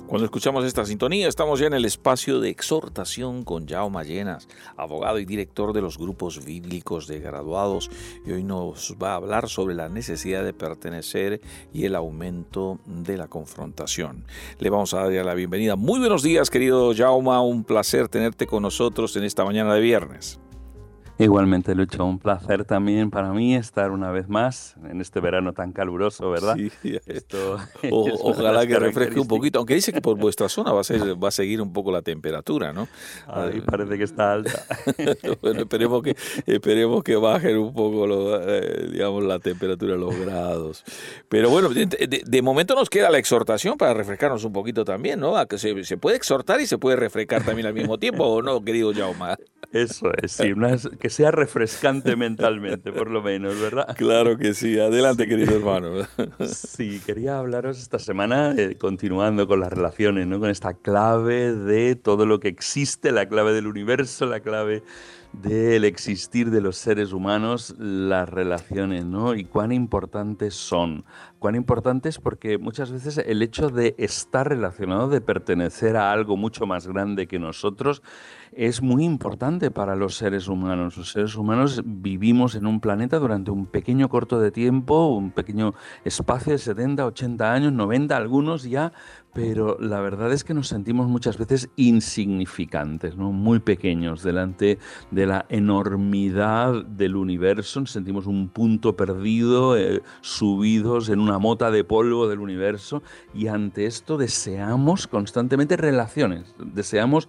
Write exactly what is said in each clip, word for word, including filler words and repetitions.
Cuando escuchamos esta sintonía, estamos ya en el espacio de exhortación con Jaume Llenas, abogado y director de los grupos bíblicos de graduados, y hoy nos va a hablar sobre la necesidad de pertenecer y el aumento de la confrontación. Le vamos a dar ya la bienvenida. Muy buenos días, querido Jaume, un placer tenerte con nosotros en esta mañana de viernes. Igualmente, Lucho, un placer también para mí estar una vez más en este verano tan caluroso, ¿verdad? Sí, Esto o, es una de ojalá las que refresque un características. poquito, aunque dice que por vuestra zona va a, ser, va a seguir un poco la temperatura, ¿no? Ahí parece que está alta. Bueno, esperemos que, esperemos que bajen un poco lo, eh, digamos, la temperatura, los grados. Pero bueno, de, de, de momento nos queda la exhortación para refrescarnos un poquito también, ¿no? A que se, se puede exhortar y se puede refrescar también al mismo tiempo, ¿o no, querido Jaume? Eso es, sí, una, que sea refrescante mentalmente, por lo menos, ¿verdad? Claro que sí. Adelante, Sí. querido hermano. Sí, quería hablaros esta semana, eh, continuando con las relaciones, ¿no? Con esta clave de todo lo que existe, la clave del universo, la clave del existir de los seres humanos, las relaciones, ¿no? Y cuán importantes son. Cuán importantes porque muchas veces el hecho de estar relacionado, de pertenecer a algo mucho más grande que nosotros, es muy importante para los seres humanos. Los seres humanos vivimos en un planeta durante un pequeño corto de tiempo, un pequeño espacio de setenta, ochenta años, noventa algunos ya, pero la verdad es que nos sentimos muchas veces insignificantes, ¿no? Muy pequeños delante de la enormidad del universo. Nos sentimos un punto perdido, eh, subidos en una mota de polvo del universo, y ante esto deseamos constantemente relaciones, deseamos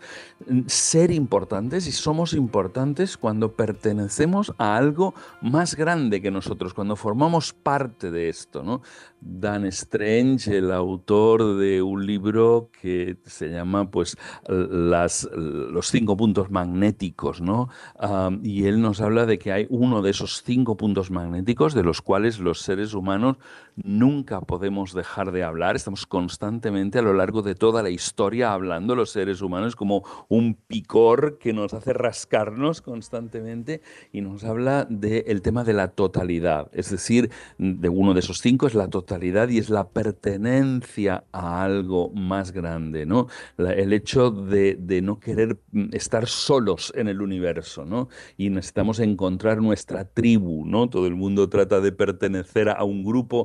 ser importantes, y somos importantes cuando pertenecemos a algo más grande que nosotros, cuando formamos parte de esto, ¿no? Dan Strange, el autor de un libro que se llama pues las, los cinco puntos magnéticos, ¿no? Um, y él nos habla de que hay uno de esos cinco puntos magnéticos de los cuales los seres humanos nunca podemos dejar de hablar. Estamos constantemente a lo largo de toda la historia hablando los seres humanos como un picor que nos hace rascarnos constantemente, y nos habla del tema de la totalidad. Es decir, de uno de esos cinco es la totalidad y es la pertenencia a algo más grande, ¿no? La, el hecho de, de no querer estar solos en el universo, ¿no? Y necesitamos encontrar nuestra tribu, ¿no? Todo el mundo trata de pertenecer a un grupo,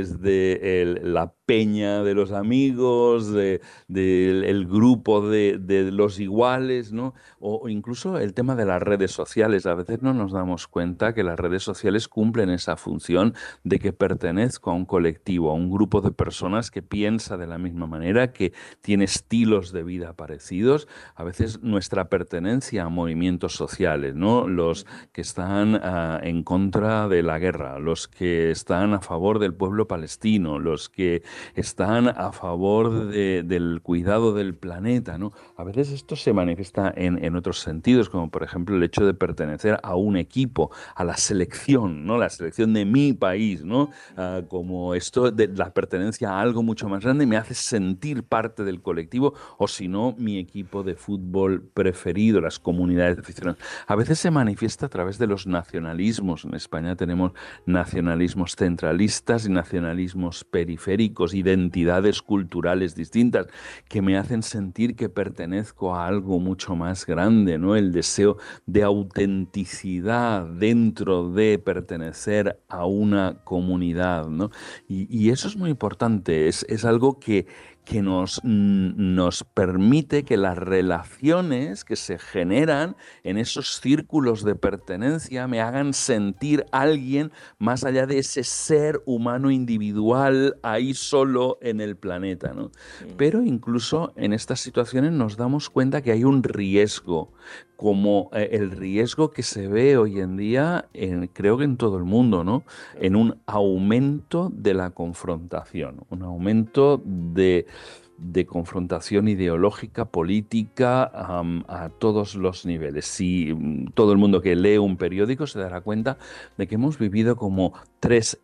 desde el, la peña de los amigos, de, de el grupo de, de los iguales, ¿no? O, o incluso el tema de las redes sociales. A veces no nos damos cuenta que las redes sociales cumplen esa función de que pertenezco a un colectivo, a un grupo de personas que piensa de la misma manera, que tiene estilos de vida parecidos. A veces nuestra pertenencia a movimientos sociales, ¿no? Los que están uh, en contra de la guerra, los que están a favor del pueblo palestino, los que están a favor de, del cuidado del planeta, ¿no? A veces esto se manifiesta en, en otros sentidos, como por ejemplo el hecho de pertenecer a un equipo, a la selección, ¿no? La selección de mi país, ¿no? Uh, como esto de la pertenencia a algo mucho más grande me hace sentir parte del colectivo, o si no, mi equipo de fútbol preferido, las comunidades de aficionados. A veces se manifiesta a través de los nacionalismos. En España tenemos nacionalismos centralistas y nacionalismos periféricos, identidades culturales distintas que me hacen sentir que pertenezco a algo mucho más grande, ¿no? El deseo de autenticidad dentro de pertenecer a una comunidad, ¿no? Y, y eso es muy importante, es, es algo que, que nos, nos permite que las relaciones que se generan en esos círculos de pertenencia me hagan sentir alguien más allá de ese ser humano individual ahí solo en el planeta, ¿no? Pero incluso en estas situaciones nos damos cuenta que hay un riesgo, como eh, el riesgo que se ve hoy en día, en, creo que en todo el mundo, ¿no? En un aumento de la confrontación, un aumento de, de confrontación ideológica, política, um, a todos los niveles. Si um, todo el mundo que lee un periódico se dará cuenta de que hemos vivido como tres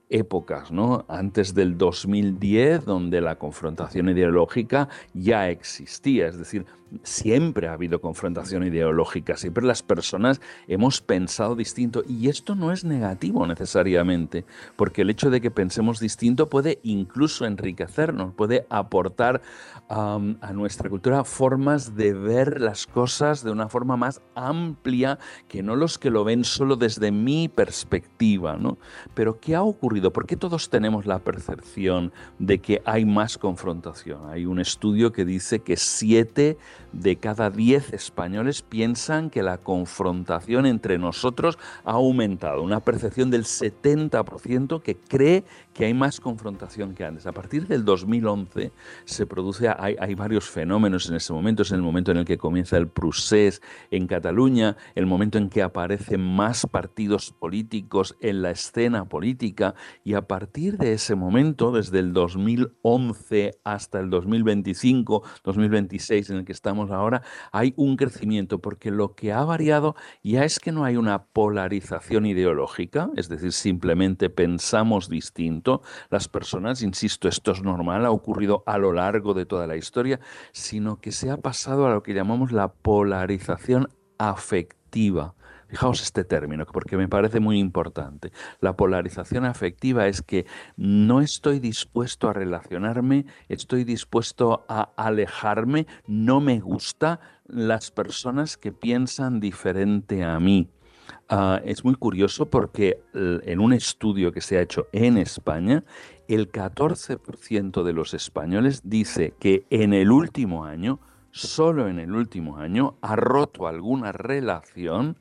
épocas, ¿no? Antes del dos mil diez, donde la confrontación ideológica ya existía, es decir, siempre ha habido confrontación ideológica, siempre las personas hemos pensado distinto, y esto no es negativo necesariamente, porque el hecho de que pensemos distinto puede incluso enriquecernos, puede aportar um, a nuestra cultura formas de ver las cosas de una forma más amplia que no los que lo ven solo desde mi perspectiva, ¿no? Pero ¿qué ha ocurrido? ¿Por qué todos tenemos la percepción de que hay más confrontación? Hay un estudio que dice que siete de cada diez españoles piensan que la confrontación entre nosotros ha aumentado. Una percepción del setenta por ciento que cree que hay más confrontación que antes. A partir del dos mil once se produce, hay, hay varios fenómenos en ese momento. Es el momento en el que comienza el procés en Cataluña, el momento en que aparecen más partidos políticos en la escena política, y a partir de ese momento, desde el dos mil once hasta el dos mil veinticinco, dos mil veintiséis en el que estamos ahora, hay un crecimiento, porque lo que ha variado ya es que no hay una polarización ideológica, es decir, simplemente pensamos distinto. Las personas, insisto, esto es normal, ha ocurrido a lo largo de toda la historia, sino que se ha pasado a lo que llamamos la polarización afectiva. Fijaos este término, porque me parece muy importante. La polarización afectiva es que no estoy dispuesto a relacionarme, estoy dispuesto a alejarme, no me gusta las personas que piensan diferente a mí. Uh, es muy curioso porque en un estudio que se ha hecho en España, el catorce por ciento de los españoles dice que en el último año, solo en el último año, ha roto alguna relación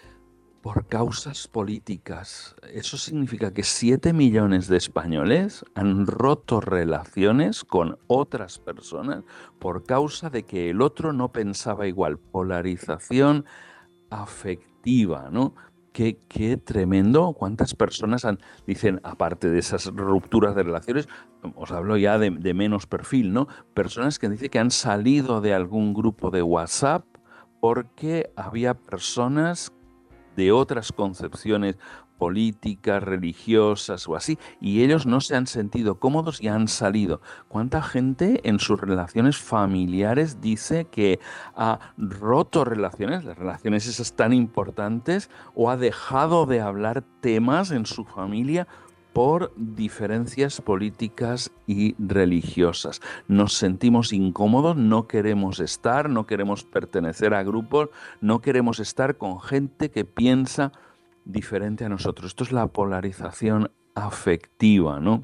por causas políticas. Eso significa que siete millones de españoles han roto relaciones con otras personas por causa de que el otro no pensaba igual. Polarización afectiva, ¿no? Qué, qué tremendo. ¿Cuántas personas han, dicen, aparte de esas rupturas de relaciones, os hablo ya de, de menos perfil, ¿no? Personas que dicen que han salido de algún grupo de WhatsApp porque había personas de otras concepciones políticas, religiosas o así, y ellos no se han sentido cómodos y han salido. ¿Cuánta gente en sus relaciones familiares dice que ha roto relaciones, las relaciones esas tan importantes, o ha dejado de hablar temas en su familia por diferencias políticas y religiosas? Nos sentimos incómodos, no queremos estar, no queremos pertenecer a grupos, no queremos estar con gente que piensa diferente a nosotros. Esto es la polarización afectiva, ¿no?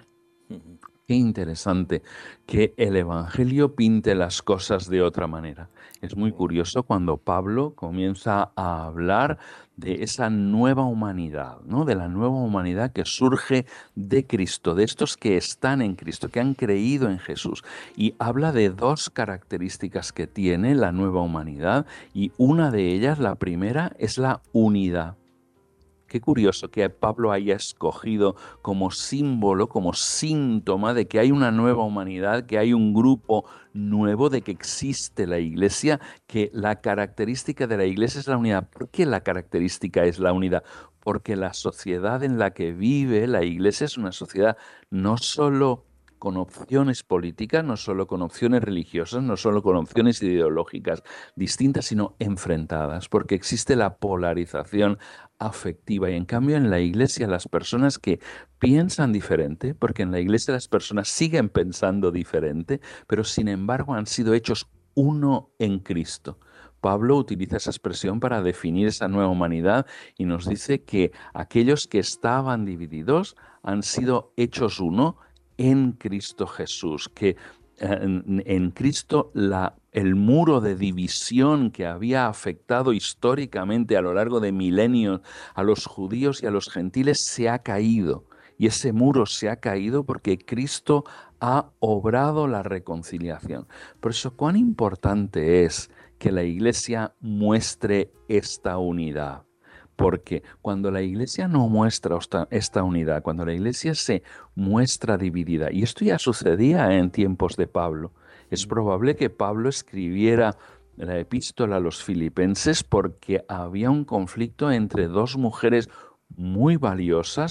Qué interesante que el Evangelio pinte las cosas de otra manera. Es muy curioso cuando Pablo comienza a hablar de esa nueva humanidad, ¿no? De la nueva humanidad que surge de Cristo, de estos que están en Cristo, que han creído en Jesús. Y habla de dos características que tiene la nueva humanidad, y una de ellas, la primera, es la unidad. Qué curioso que Pablo haya escogido como símbolo, como síntoma de que hay una nueva humanidad, que hay un grupo nuevo, de que existe la Iglesia, que la característica de la Iglesia es la unidad. ¿Por qué la característica es la unidad? Porque la sociedad en la que vive la Iglesia es una sociedad no solo con opciones políticas, no solo con opciones religiosas, no solo con opciones ideológicas distintas, sino enfrentadas, porque existe la polarización afectiva. Y en cambio en la Iglesia las personas que piensan diferente, porque en la Iglesia las personas siguen pensando diferente, pero sin embargo han sido hechos uno en Cristo. Pablo utiliza esa expresión para definir esa nueva humanidad y nos dice que aquellos que estaban divididos han sido hechos uno en Cristo Jesús, que en, en Cristo la, el muro de división que había afectado históricamente a lo largo de milenios a los judíos y a los gentiles se ha caído. Y ese muro se ha caído porque Cristo ha obrado la reconciliación. Por eso, cuán importante es que la Iglesia muestre esta unidad. Porque cuando la Iglesia no muestra esta unidad, cuando la Iglesia se muestra dividida, y esto ya sucedía en tiempos de Pablo, es probable que Pablo escribiera la epístola a los filipenses porque había un conflicto entre dos mujeres muy valiosas,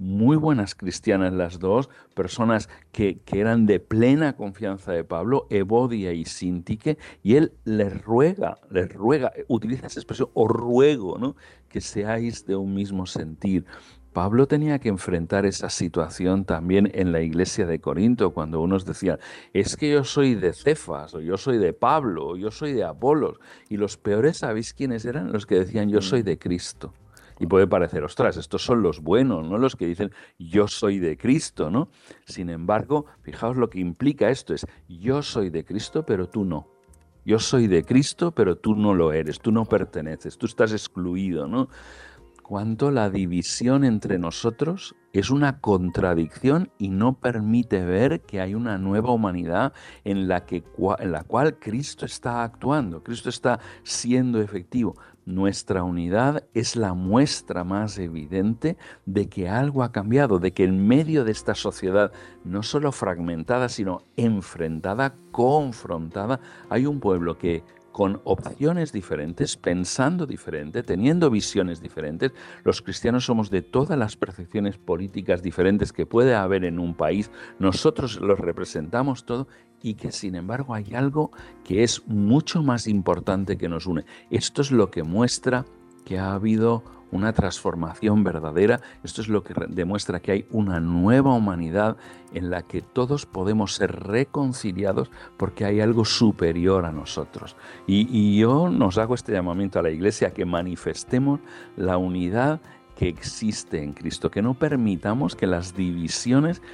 muy buenas cristianas las dos, personas que, que eran de plena confianza de Pablo, Evodia y Síntique, y él les ruega, les ruega, utiliza esa expresión, os ruego, ¿no?, que seáis de un mismo sentir. Pablo tenía que enfrentar esa situación también en la iglesia de Corinto, cuando unos decían, es que yo soy de Cefas, o yo soy de Pablo, o yo soy de Apolos, y los peores, ¿sabéis quiénes eran? Los que decían, yo soy de Cristo. Y puede parecer, ostras, estos son los buenos, ¿no? Los que dicen, yo soy de Cristo, ¿no? Sin embargo, fijaos lo que implica esto, es, yo soy de Cristo, pero tú no. Yo soy de Cristo, pero tú no lo eres, tú no perteneces, tú estás excluido, ¿no? Cuánto la división entre nosotros es una contradicción y no permite ver que hay una nueva humanidad en la, que, en la cual Cristo está actuando, Cristo está siendo efectivo. Nuestra unidad es la muestra más evidente de que algo ha cambiado, de que en medio de esta sociedad no solo fragmentada, sino enfrentada, confrontada, hay un pueblo que, con opciones diferentes, pensando diferente, teniendo visiones diferentes. Los cristianos somos de todas las percepciones políticas diferentes que puede haber en un país. Nosotros los representamos todo y que, sin embargo, hay algo que es mucho más importante que nos une. Esto es lo que muestra que ha habido una transformación verdadera. Esto es lo que demuestra que hay una nueva humanidad en la que todos podemos ser reconciliados porque hay algo superior a nosotros. Y, y yo nos hago este llamamiento a la Iglesia, a que manifestemos la unidad que existe en Cristo, que no permitamos que las divisiones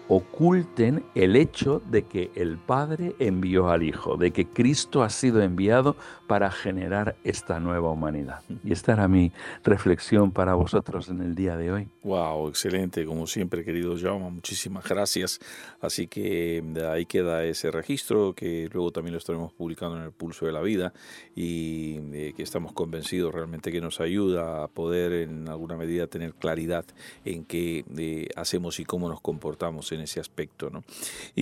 oculten el hecho de que el Padre envió al Hijo, de que Cristo ha sido enviado para generar esta nueva humanidad. Y esta era mi reflexión para vosotros en el día de hoy. Wow, excelente, como siempre, querido Jaume, muchísimas gracias. Así que ahí queda ese registro, que luego también lo estaremos publicando en el Pulso de la Vida, y eh, que estamos convencidos realmente que nos ayuda a poder en alguna medida tener claridad en qué eh, hacemos y cómo nos comportamos en ese aspecto, ¿no?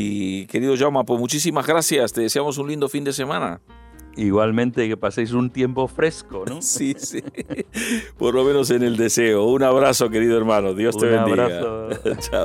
Y querido Jaume, pues muchísimas gracias, te deseamos un lindo fin de semana. Igualmente, que paséis un tiempo fresco, ¿no? Sí, sí. Por lo menos en el deseo. Un abrazo, querido hermano. Dios te un bendiga. Abrazo. Chao.